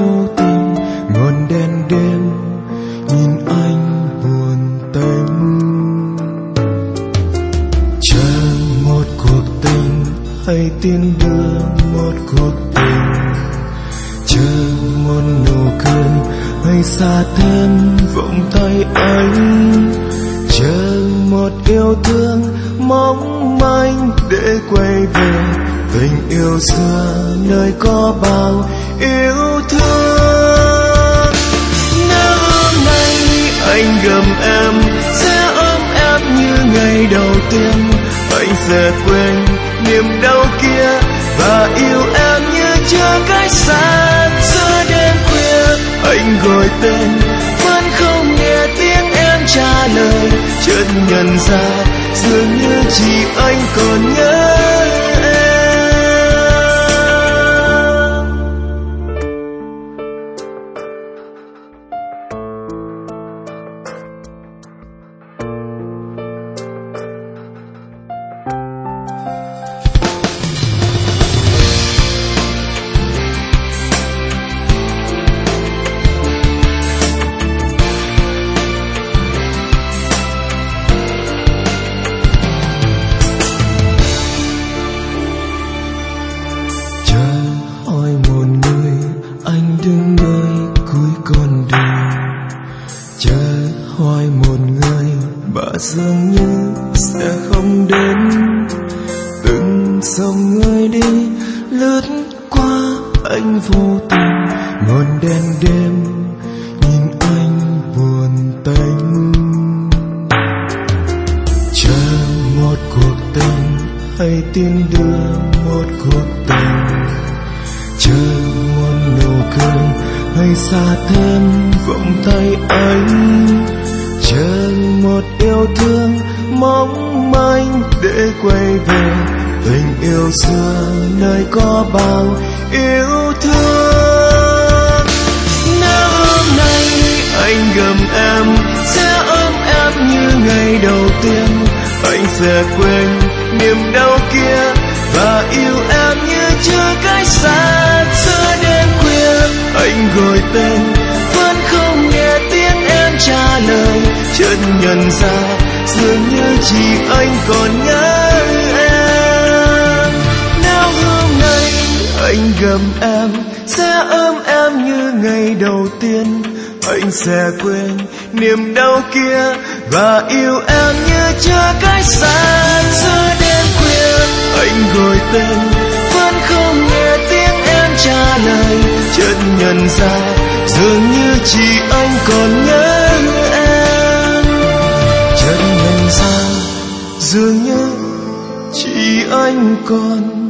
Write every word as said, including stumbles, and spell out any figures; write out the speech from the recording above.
vô tình ngọn đèn đêm nhìn anh buồn tênh. Chờ một cuộc tình hay tin đưa một cuộc tình, chờ một nụ cười hay xa thêm vòng tay anh, chờ một yêu thương mong manh để quay về tình yêu xưa nơi có bao yêu thương. Nếu hôm nay anh gần em sẽ ôm em như ngày đầu tiên, anh sẽ quên niềm đau kia và yêu em như chưa cách xa. Giữa đêm khuya anh gọi tên vẫn không nghe tiếng em trả lời, chợt nhận ra dường như chỉ anh còn nhớ em. Đứng nơi cuối con đường chờ hỏi một người mà dường như sẽ không đến. Từng dòng người đi lướt qua anh vô tình ngọn đèn đêm nhìn anh buồn tênh. Chờ một cuộc tình hay tin đưa một cuộc tình, chờ một nụ cười hay xa thêm vòng tay anh, chờ một yêu thương mong manh để quay về tình yêu xưa nơi có bao yêu thương. Nếu hôm nay anh gần em sẽ ôm em như ngày đầu tiên, anh sẽ quên niềm đau kia và yêu em như chưa cách xa. Giữa đêm khuya anh gọi tên vẫn không nghe tiếng em trả lời, chợt nhận ra dường như chỉ anh còn nhớ em. Nếu hôm nay anh gần em sẽ ôm em như ngày đầu tiên, anh sẽ quên niềm đau kia và yêu em như chưa cách xa. Giữa đêm khuya anh gọi tên vẫn không nghe tiếng em trả lời, chợt nhận ra dường như chỉ anh còn nhớ em. Chợt nhận ra dường như chỉ anh còn